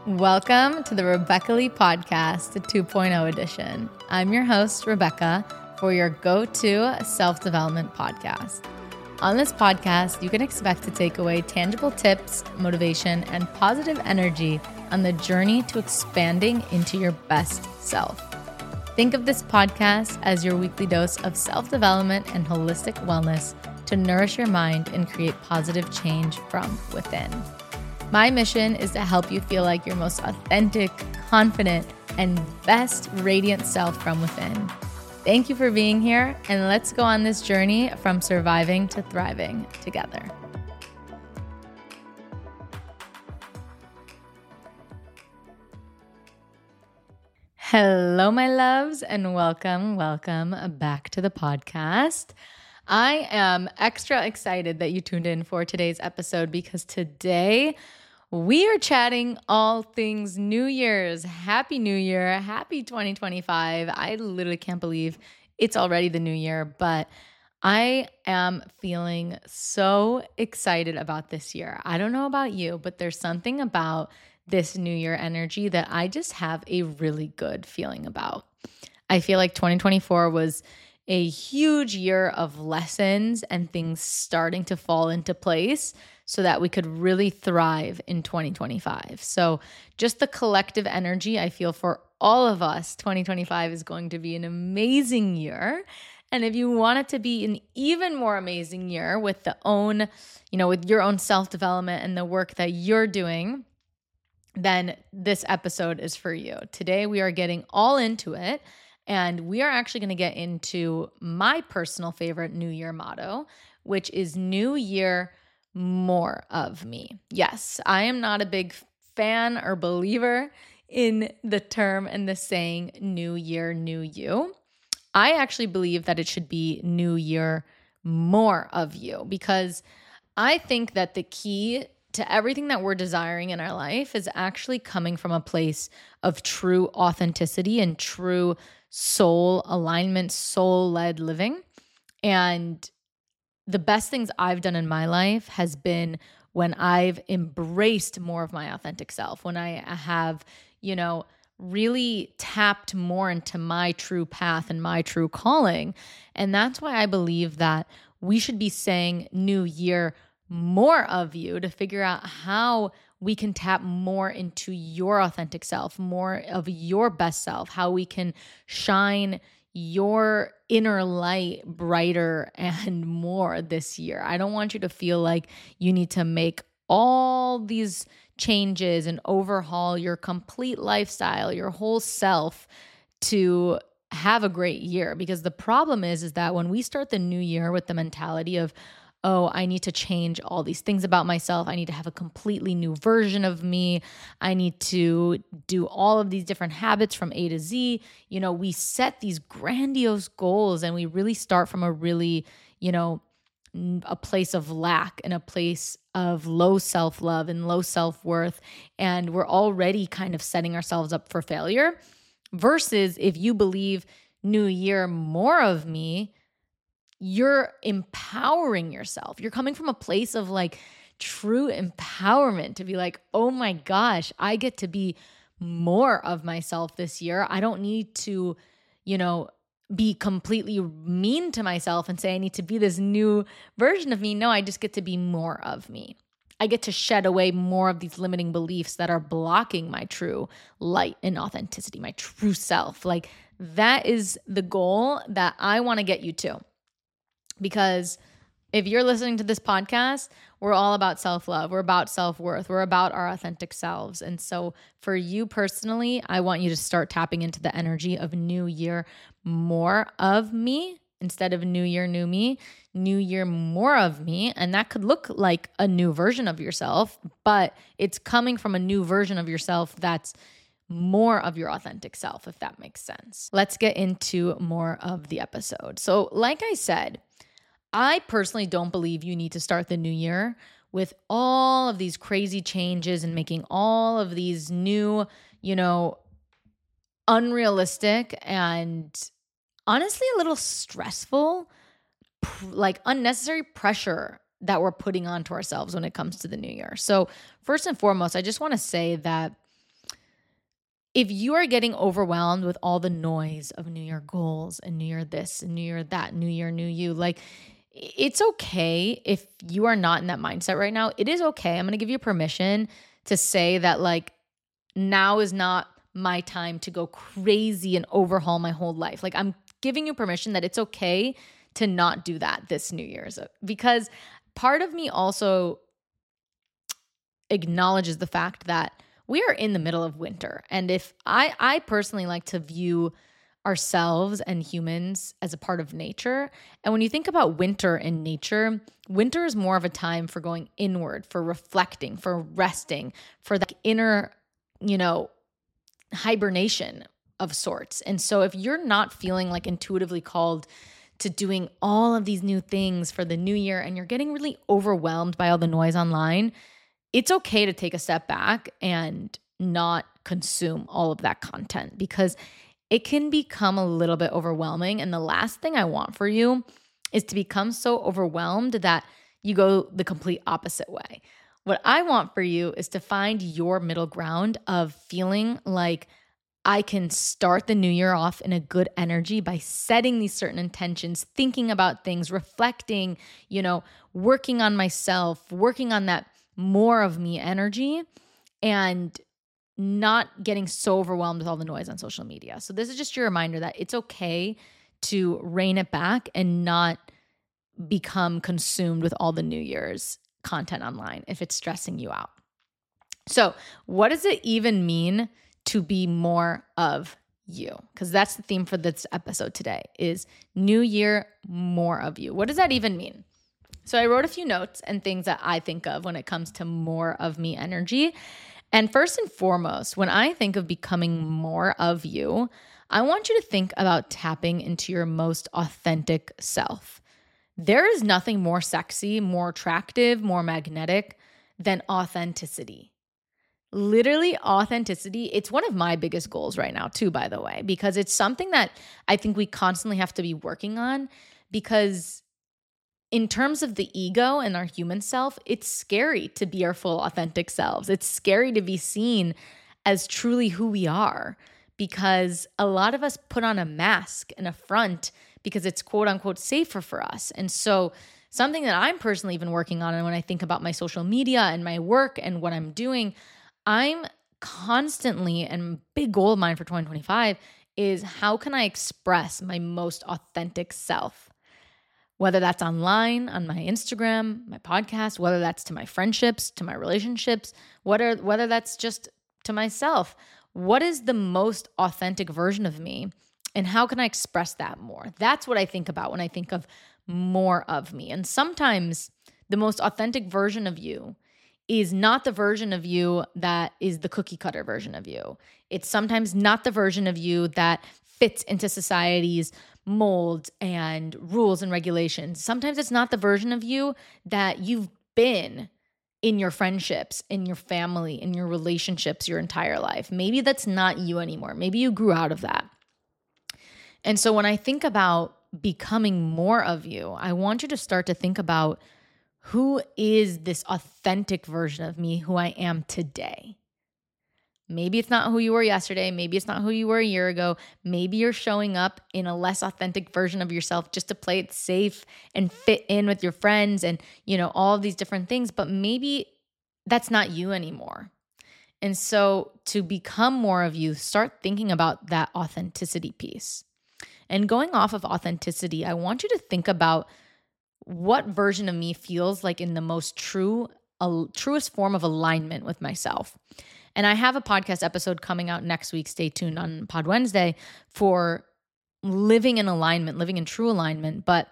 Welcome to the Rebecca Lee Podcast, the 2.0 edition. I'm your host, Rebecca, for your go-to self-development podcast. On this podcast, you can expect to take away tangible tips, motivation, and positive energy on the journey to expanding into your best self. Think of this podcast as your weekly dose of self-development and holistic wellness to nourish your mind and create positive change from within. My mission is to help you feel like your most authentic, confident, and best radiant self from within. Thank you for being here, and let's go on this journey from surviving to thriving together. Hello, my loves, and welcome back to the podcast. I am extra excited that you tuned in for today's episode because today we are chatting all things New Year's. Happy New Year. Happy 2025. I literally can't believe it's already the new year, but I am feeling so excited about this year. I don't know about you, but there's something about this new year energy that I just have a really good feeling about. I feel like 2024 was a huge year of lessons and things starting to fall into place so that we could really thrive in 2025. So just the collective energy I feel for all of us, 2025 is going to be an amazing year. And if you want it to be an even more amazing year with with your own self-development and the work that you're doing, then this episode is for you. Today we are getting all into it. And we are actually going to get into my personal favorite New Year motto, which is New Year, more of me. Yes, I am not a big fan or believer in the term and the saying New Year, New You. I actually believe that it should be New Year, more of you, because I think that the key to everything that we're desiring in our life is actually coming from a place of true authenticity and true soul alignment, soul-led living. And the best things I've done in my life has been when I've embraced more of my authentic self, when I have, really tapped more into my true path and my true calling. And that's why I believe that we should be saying New Year, more of you, to figure out how we can tap more into your authentic self, more of your best self, how we can shine your inner light brighter and more this year. I don't want you to feel like you need to make all these changes and overhaul your complete lifestyle, your whole self to have a great year. Because the problem is that when we start the new year with the mentality of, oh, I need to change all these things about myself. I need to have a completely new version of me. I need to do all of these different habits from A to Z. We set these grandiose goals and we really start from a really, a place of lack and a place of low self-love and low self-worth. And we're already kind of setting ourselves up for failure versus if you believe New Year, more of me, you're empowering yourself. You're coming from a place of like true empowerment to be like, oh my gosh, I get to be more of myself this year. I don't need to, be completely mean to myself and say I need to be this new version of me. No, I just get to be more of me. I get to shed away more of these limiting beliefs that are blocking my true light and authenticity, my true self. Like that is the goal that I want to get you to. Because if you're listening to this podcast, we're all about self-love. We're about self-worth. We're about our authentic selves. And so for you personally, I want you to start tapping into the energy of New Year, more of me instead of New Year, new me, New Year, more of me. And that could look like a new version of yourself, but it's coming from a new version of yourself that's more of your authentic self, if that makes sense. Let's get into more of the episode. So like I said, I personally don't believe you need to start the new year with all of these crazy changes and making all of these new, unrealistic and honestly a little stressful, like unnecessary pressure that we're putting onto ourselves when it comes to the new year. So first and foremost, I just want to say that if you are getting overwhelmed with all the noise of New Year goals and New Year this and New Year that, New Year, new you, like it's okay if you are not in that mindset right now. It is okay. I'm going to give you permission to say that like now is not my time to go crazy and overhaul my whole life. Like I'm giving you permission that it's okay to not do that this New Year's, because part of me also acknowledges the fact that we are in the middle of winter. And if I personally like to view ourselves and humans as a part of nature. And when you think about winter in nature, winter is more of a time for going inward, for reflecting, for resting, for that inner, hibernation of sorts. And so if you're not feeling like intuitively called to doing all of these new things for the new year and you're getting really overwhelmed by all the noise online, it's okay to take a step back and not consume all of that content, because it can become a little bit overwhelming. And the last thing I want for you is to become so overwhelmed that you go the complete opposite way. What I want for you is to find your middle ground of feeling like I can start the new year off in a good energy by setting these certain intentions, thinking about things, reflecting, working on myself, working on that more of me energy, and not getting so overwhelmed with all the noise on social media. So this is just your reminder that it's okay to rein it back and not become consumed with all the New Year's content online if it's stressing you out. So what does it even mean to be more of you? Because that's the theme for this episode today is New Year, more of you. What does that even mean? So I wrote a few notes and things that I think of when it comes to more of me energy. And first and foremost, when I think of becoming more of you, I want you to think about tapping into your most authentic self. There is nothing more sexy, more attractive, more magnetic than authenticity. Literally, authenticity, it's one of my biggest goals right now too, by the way, because it's something that I think we constantly have to be working on, because in terms of the ego and our human self, it's scary to be our full authentic selves. It's scary to be seen as truly who we are, because a lot of us put on a mask and a front because it's quote unquote safer for us. And so something that I'm personally even working on, and when I think about my social media and my work and what I'm doing, I'm constantly, and a big goal of mine for 2025 is how can I express my most authentic self? Whether that's online, on my Instagram, my podcast, whether that's to my friendships, to my relationships, whether that's just to myself. What is the most authentic version of me? And how can I express that more? That's what I think about when I think of more of me. And sometimes the most authentic version of you is not the version of you that is the cookie cutter version of you. It's sometimes not the version of you that fits into society's molds and rules and regulations. Sometimes it's not the version of you that you've been in your friendships, in your family, in your relationships your entire life. Maybe that's not you anymore. Maybe you grew out of that. And so when I think about becoming more of you, I want you to start to think about who is this authentic version of me, who I am today. Maybe it's not who you were yesterday. Maybe it's not who you were a year ago. Maybe you're showing up in a less authentic version of yourself just to play it safe and fit in with your friends and, all of these different things. But maybe that's not you anymore. And so to become more of you, start thinking about that authenticity piece. And going off of authenticity, I want you to think about what version of me feels like in the most truest form of alignment with myself. And I have a podcast episode coming out next week. Stay tuned on Pod Wednesday for living in alignment, living in true alignment. But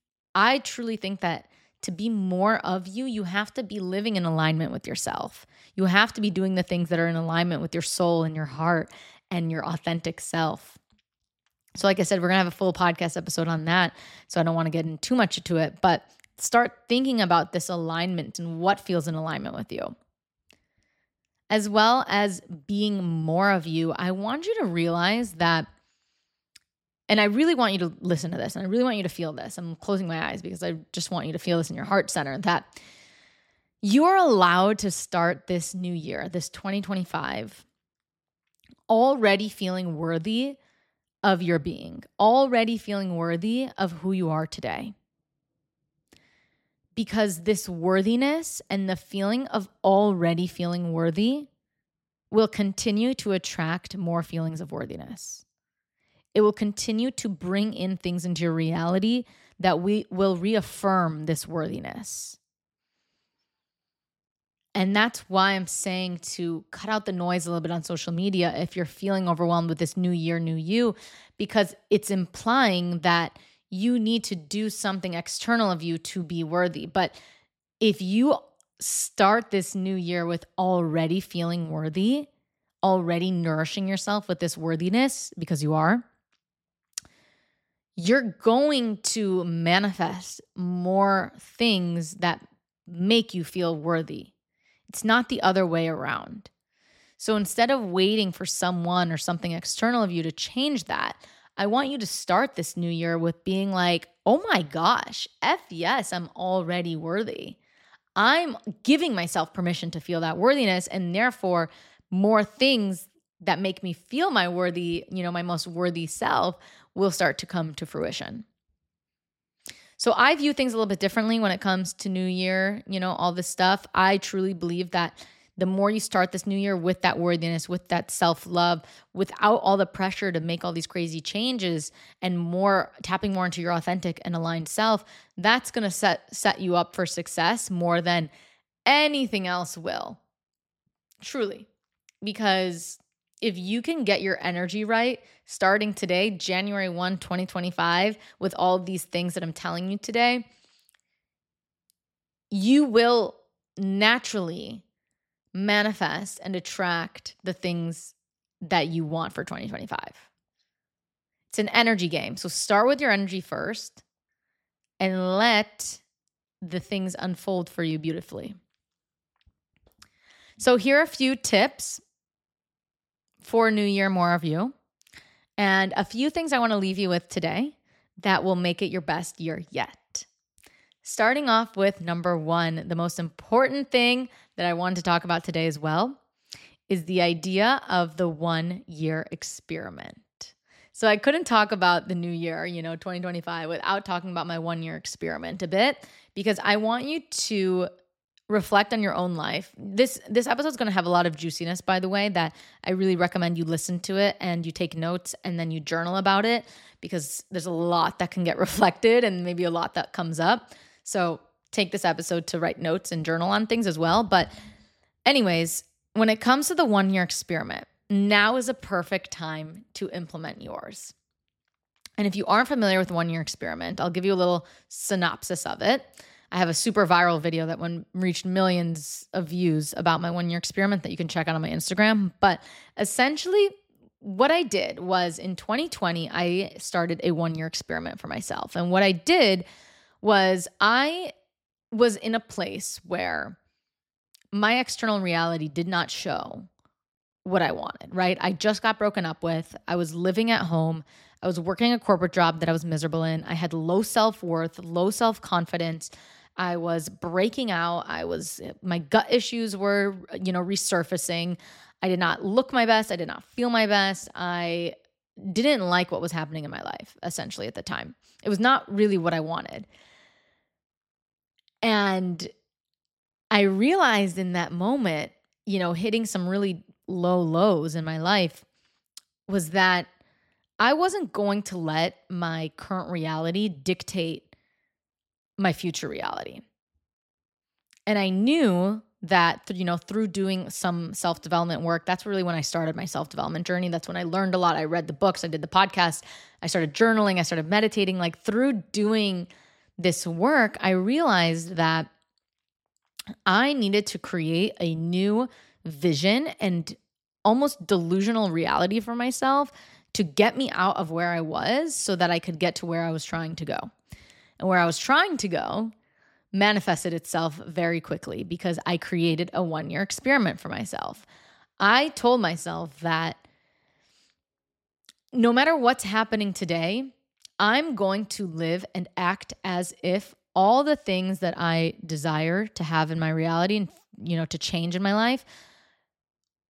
I truly think that to be more of you, you have to be living in alignment with yourself. You have to be doing the things that are in alignment with your soul and your heart and your authentic self. So like I said, we're going to have a full podcast episode on that. So I don't want to get in too much into it, but start thinking about this alignment and what feels in alignment with you. As well as being more of you, I want you to realize that, and I really want you to listen to this, and I really want you to feel this. I'm closing my eyes because I just want you to feel this in your heart center, that you are allowed to start this new year, this 2025, already feeling worthy of your being, already feeling worthy of who you are today. Because this worthiness and the feeling of already feeling worthy will continue to attract more feelings of worthiness. It will continue to bring in things into your reality that will reaffirm this worthiness. And that's why I'm saying to cut out the noise a little bit on social media if you're feeling overwhelmed with this new year, new you, because it's implying that you need to do something external of you to be worthy. But if you start this new year with already feeling worthy, already nourishing yourself with this worthiness, because you are, you're going to manifest more things that make you feel worthy. It's not the other way around. So instead of waiting for someone or something external of you to change that, I want you to start this new year with being like, oh my gosh, F yes, I'm already worthy. I'm giving myself permission to feel that worthiness, and therefore more things that make me feel my worthy, my most worthy self will start to come to fruition. So I view things a little bit differently when it comes to New Year, all this stuff. I truly believe that the more you start this new year with that worthiness, with that self-love, without all the pressure to make all these crazy changes and tapping more into your authentic and aligned self, that's going to set you up for success more than anything else will. Truly. Because if you can get your energy right starting today, January 1, 2025, with all of these things that I'm telling you today, you will naturally manifest and attract the things that you want for 2025. It's an energy game. So start with your energy first and let the things unfold for you beautifully. So here are a few tips for New Year, more of you, and a few things I want to leave you with today that will make it your best year yet. Starting off with number one, the most important thing that I wanted to talk about today as well is the idea of the 1 year experiment. So I couldn't talk about the new year, 2025, without talking about my 1 year experiment a bit, because I want you to reflect on your own life. This episode is going to have a lot of juiciness, by the way, that I really recommend you listen to it and you take notes and then you journal about it, because there's a lot that can get reflected and maybe a lot that comes up. So take this episode to write notes and journal on things as well. But anyways, when it comes to the 1 year experiment, now is a perfect time to implement yours. And if you aren't familiar with the 1 year experiment, I'll give you a little synopsis of it. I have a super viral video that reached millions of views about my 1 year experiment that you can check out on my Instagram. But essentially, what I did was in 2020, I started a 1 year experiment for myself. And what I did was I was in a place where my external reality did not show what I wanted, right? I just got broken up with. I was living at home. I was working a corporate job that I was miserable in. I had low self-worth, low self-confidence. I was breaking out. My gut issues were, resurfacing. I did not look my best. I did not feel my best. I didn't like what was happening in my life, essentially, at the time. It was not really what I wanted. And I realized in that moment, hitting some really low lows in my life, was that I wasn't going to let my current reality dictate my future reality. And I knew that, through doing some self-development work, that's really when I started my self-development journey. That's when I learned a lot. I read the books, I did the podcast, I started journaling, I started meditating. Like through doing this work, I realized that I needed to create a new vision and almost delusional reality for myself to get me out of where I was so that I could get to where I was trying to go. And where I was trying to go manifested itself very quickly because I created a 1 year experiment for myself. I told myself that no matter what's happening today, I'm going to live and act as if all the things that I desire to have in my reality and, to change in my life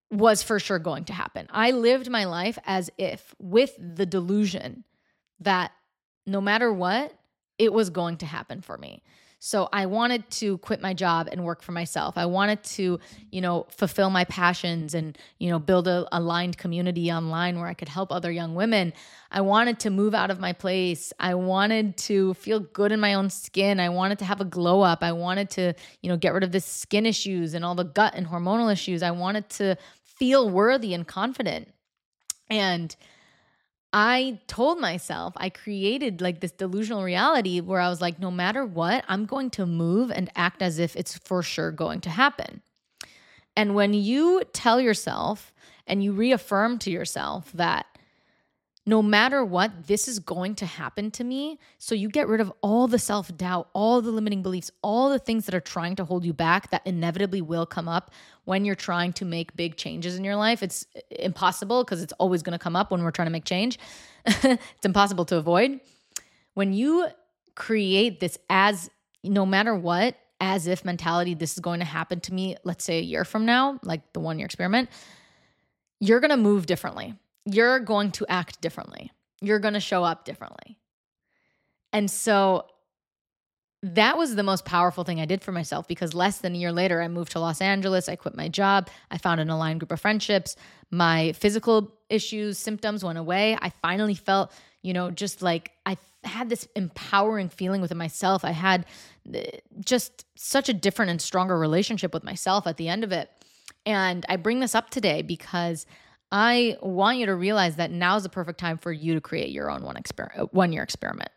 was for sure going to happen. I lived my life as if with the delusion that no matter what, it was going to happen for me. So I wanted to quit my job and work for myself. I wanted to, fulfill my passions and, build a aligned community online where I could help other young women. I wanted to move out of my place. I wanted to feel good in my own skin. I wanted to have a glow up. I wanted to, get rid of the skin issues and all the gut and hormonal issues. I wanted to feel worthy and confident. And I told myself, I created like this delusional reality where I was like, no matter what, I'm going to move and act as if it's for sure going to happen. And when you tell yourself and you reaffirm to yourself that no matter what, this is going to happen to me. So you get rid of all the self-doubt, all the limiting beliefs, all the things that are trying to hold you back that inevitably will come up when you're trying to make big changes in your life. It's impossible because it's always going to come up when we're trying to make change. It's impossible to avoid. When you create this as no matter what, as if mentality, this is going to happen to me, let's say a year from now, like the 1 year experiment, you're going to move differently. You're going to act differently. You're going to show up differently. And so that was the most powerful thing I did for myself, because less than a year later, I moved to Los Angeles. I quit my job. I found an aligned group of friendships. My physical issues, symptoms went away. I finally felt, just like I had this empowering feeling within myself. I had just such a different and stronger relationship with myself at the end of it. And I bring this up today because I want you to realize that now is the perfect time for you to create your own 1 year experiment.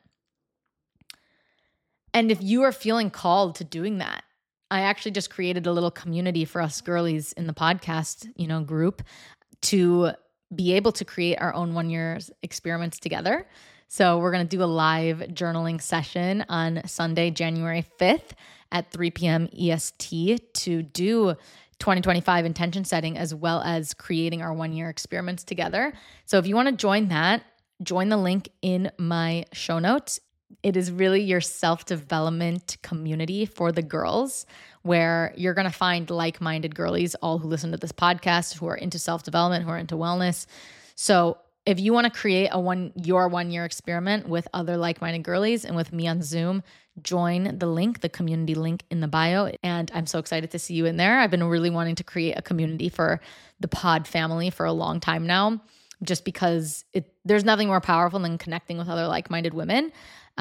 And if you are feeling called to doing that, I actually just created a little community for us girlies in the podcast, group to be able to create our own 1 year experiments together. So we're going to do a live journaling session on Sunday, January 5th at 3 p.m. EST to do 2025 intention setting, as well as creating our 1 year experiments together. So if you want to join that, join the link in my show notes. It is really your self-development community for the girls, where you're going to find like-minded girlies, all who listen to this podcast, who are into self-development, who are into wellness. So if you want to create your 1 year experiment with other like-minded girlies and with me on Zoom, join the link, the community link in the bio. And I'm so excited to see you in there. I've been really wanting to create a community for the pod family for a long time now, just because there's nothing more powerful than connecting with other like-minded women.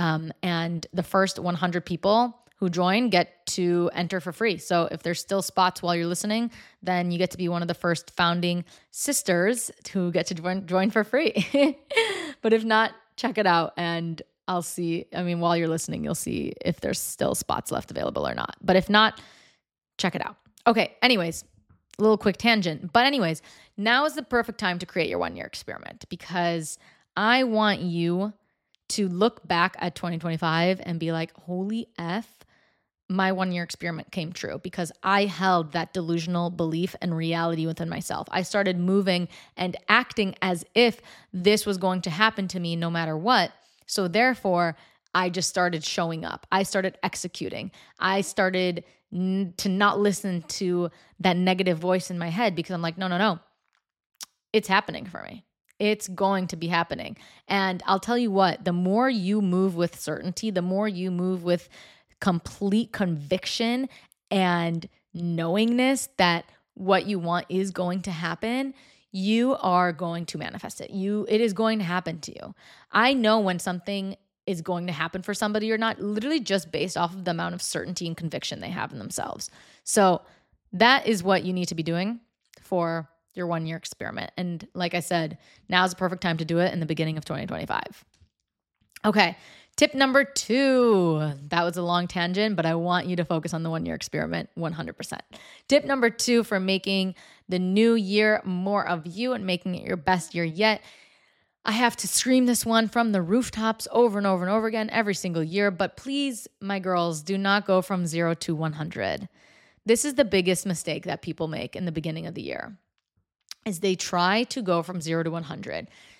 And the first 100 people who join get to enter for free. So if there's still spots while you're listening, then you get to be one of the first founding sisters who get to join for free. But if not, check it out. And I'll see, while you're listening, you'll see if there's still spots left available or not. But if not, check it out. Okay, anyways, a little quick tangent. But anyways, now is the perfect time to create your 1 year experiment, because I want you to look back at 2025 and be like, holy F, my 1 year experiment came true, because I held that delusional belief and reality within myself. I started moving and acting as if this was going to happen to me no matter what. So therefore, I just started showing up. I started executing. I started to not listen to that negative voice in my head, because I'm like, no. It's happening for me. It's going to be happening. And I'll tell you what, the more you move with certainty, the more you move with complete conviction and knowingness that what you want is going to happen, you are going to manifest it. It is going to happen to you. I know when something is going to happen for somebody or not, literally just based off of the amount of certainty and conviction they have in themselves. So that is what you need to be doing for your 1 year experiment. And like I said, now is the perfect time to do it, in the beginning of 2025. Okay. Tip number 2. That was a long tangent, but I want you to focus on the 1 year experiment 100%. Tip number 2 for making the new year more of you and making it your best year yet. I have to scream this one from the rooftops over and over and over again every single year, but please, my girls, do not go from 0 to 100. This is the biggest mistake that people make in the beginning of the year, is they try to go from 0 to 100.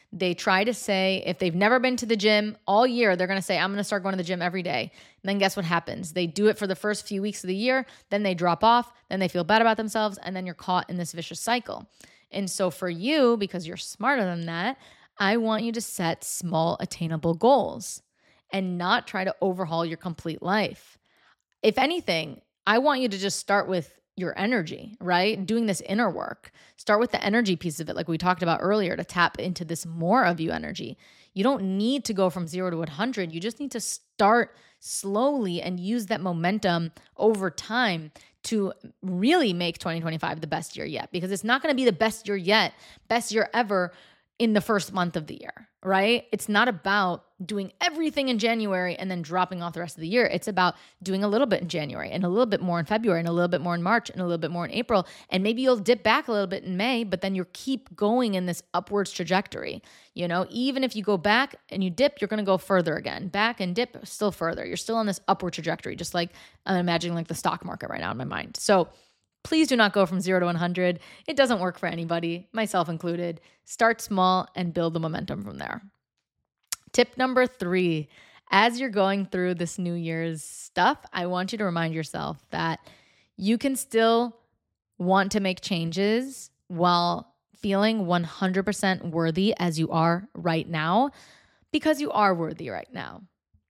They try to say, if they've never been to the gym all year, they're going to say, I'm going to start going to the gym every day. And then guess what happens? They do it for the first few weeks of the year, then they drop off, then they feel bad about themselves, and then you're caught in this vicious cycle. And so for you, because you're smarter than that, I want you to set small, attainable goals and not try to overhaul your complete life. If anything, I want you to just start with your energy, right? Doing this inner work. Start with the energy piece of it, like we talked about earlier, to tap into this more of you energy. You don't need to go from 0 to 100. You just need to start slowly and use that momentum over time to really make 2025 the best year yet, because it's not going to be the best year yet, best year ever in the first month of the year, right? It's not about doing everything in January and then dropping off the rest of the year. It's about doing a little bit in January and a little bit more in February and a little bit more in March and a little bit more in April. And maybe you'll dip back a little bit in May, but then you keep going in this upwards trajectory. You know, even if you go back and you dip, you're going to go further again, back and dip still further. You're still on this upward trajectory, just like I'm imagining like the stock market right now in my mind. So please do not go from 0 to 100. It doesn't work for anybody, myself included. Start small and build the momentum from there. Tip number 3, as you're going through this New Year's stuff, I want you to remind yourself that you can still want to make changes while feeling 100% worthy as you are right now, because you are worthy right now.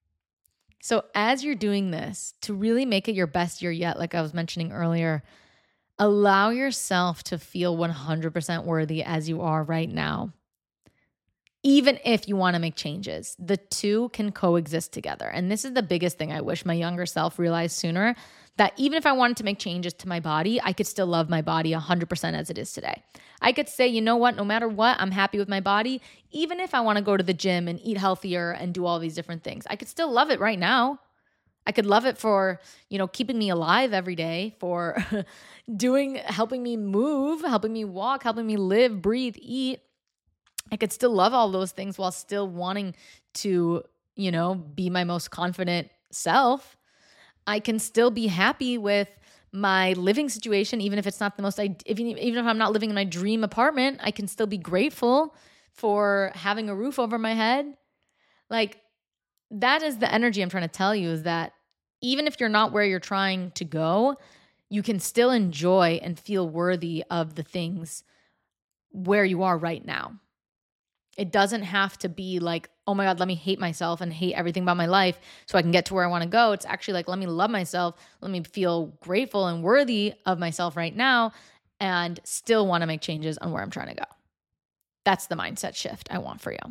So as you're doing this, to really make it your best year yet, like I was mentioning earlier, allow yourself to feel 100% worthy as you are right now. Even if you want to make changes, the two can coexist together. And this is the biggest thing I wish my younger self realized sooner, that even if I wanted to make changes to my body, I could still love my body 100% as it is today. I could say, you know what, no matter what, I'm happy with my body. Even if I want to go to the gym and eat healthier and do all these different things, I could still love it right now. I could love it for, keeping me alive every day, for helping me move, helping me walk, helping me live, breathe, eat. I could still love all those things while still wanting to, be my most confident self. I can still be happy with my living situation, even if it's not the most, even if I'm not living in my dream apartment, I can still be grateful for having a roof over my head. Like, that is the energy I'm trying to tell you, is that even if you're not where you're trying to go, you can still enjoy and feel worthy of the things where you are right now. It doesn't have to be like, oh my God, let me hate myself and hate everything about my life so I can get to where I want to go. It's actually like, let me love myself. Let me feel grateful and worthy of myself right now and still want to make changes on where I'm trying to go. That's the mindset shift I want for you.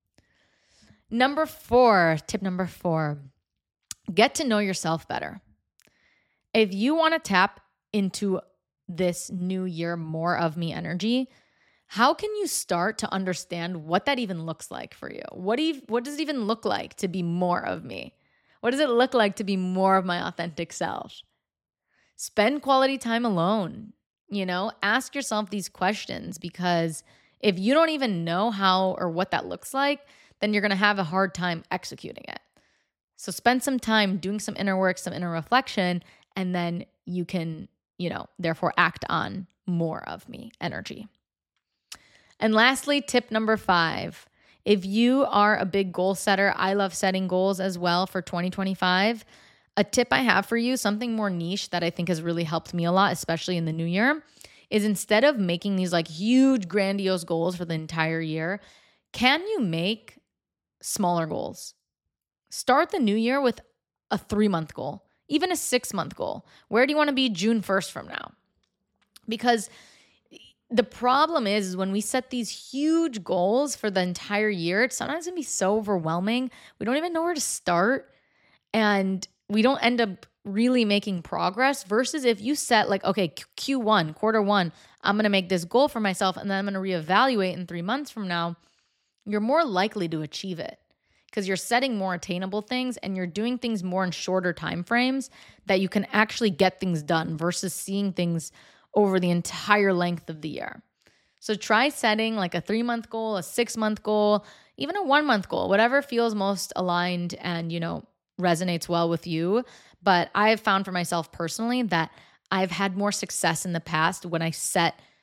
Tip number 4, get to know yourself better. If you want to tap into this new year, more of me energy, how can you start to understand what that even looks like for you? What does it even look like to be more of me? What does it look like to be more of my authentic self? Spend quality time alone. Ask yourself these questions, because if you don't even know how or what that looks like, then you're going to have a hard time executing it. So spend some time doing some inner work, some inner reflection, and then you can, therefore act on more of me energy. And lastly, tip number 5, if you are a big goal setter, I love setting goals as well for 2025. A tip I have for you, something more niche that I think has really helped me a lot, especially in the new year, is instead of making these like huge, grandiose goals for the entire year, can you make smaller goals? Start the new year with a 3-month goal, even a 6-month goal. Where do you want to be June 1st from now? Because the problem is when we set these huge goals for the entire year, it's sometimes going to be so overwhelming. We don't even know where to start, and we don't end up really making progress, versus if you set like, okay, Q1, quarter 1, I'm going to make this goal for myself, and then I'm going to reevaluate in 3 months from now, you're more likely to achieve it because you're setting more attainable things and you're doing things more in shorter time frames that you can actually get things done versus seeing things over the entire length of the year. So try setting like a 3-month goal, a 6-month goal, even a 1-month goal, whatever feels most aligned and, resonates well with you. But I've found for myself personally that I've had more success in the past when I set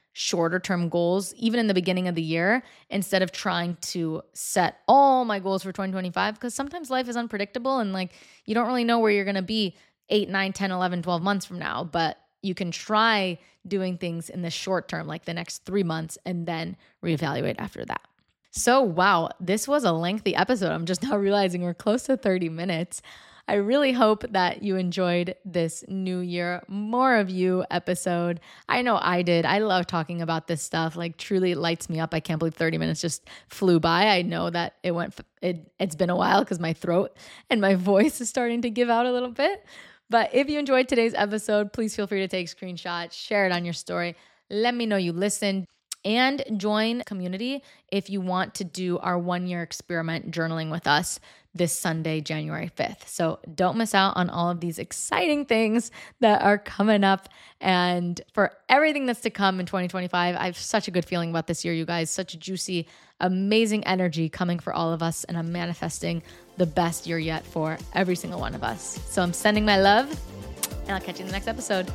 shorter term goals, even in the beginning of the year, instead of trying to set all my goals for 2025. Because sometimes life is unpredictable and like you don't really know where you're going to be 8, 9, 10, 11, 12 months from now. But you can try doing things in the short term, like the next 3 months, and then reevaluate after that. So, wow, this was a lengthy episode. I'm just now realizing we're close to 30 minutes. I really hope that you enjoyed this New Year, More of You episode. I know I did. I love talking about this stuff. Like, truly, it lights me up. I can't believe 30 minutes just flew by. I know that it's been a while because my throat and my voice is starting to give out a little bit. But if you enjoyed today's episode, please feel free to take screenshots, share it on your story. Let me know you listened. And join community if you want to do our 1-year experiment journaling with us this Sunday, January 5th. So don't miss out on all of these exciting things that are coming up. And for everything that's to come in 2025, I have such a good feeling about this year, you guys. Such a juicy, amazing energy coming for all of us. And I'm manifesting the best year yet for every single one of us. So I'm sending my love, and I'll catch you in the next episode.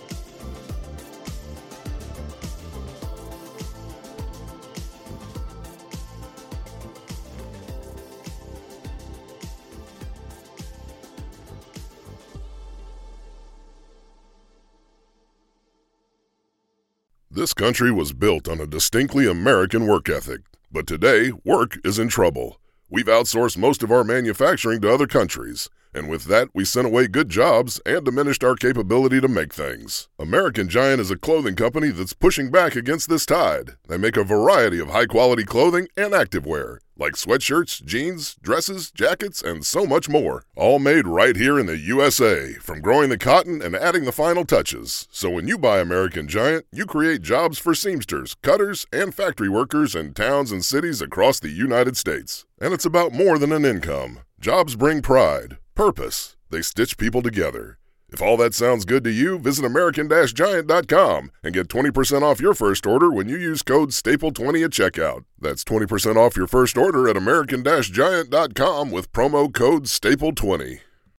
This country was built on a distinctly American work ethic, but today, work is in trouble. We've outsourced most of our manufacturing to other countries, and with that, we sent away good jobs and diminished our capability to make things. American Giant is a clothing company that's pushing back against this tide. They make a variety of high-quality clothing and activewear, like sweatshirts, jeans, dresses, jackets, and so much more. All made right here in the USA, from growing the cotton and adding the final touches. So when you buy American Giant, you create jobs for seamsters, cutters, and factory workers in towns and cities across the United States. And it's about more than an income. Jobs bring pride, purpose. They stitch people together. If all that sounds good to you, visit American-Giant.com and get 20% off your first order when you use code STAPLE20 at checkout. That's 20% off your first order at American-Giant.com with promo code STAPLE20.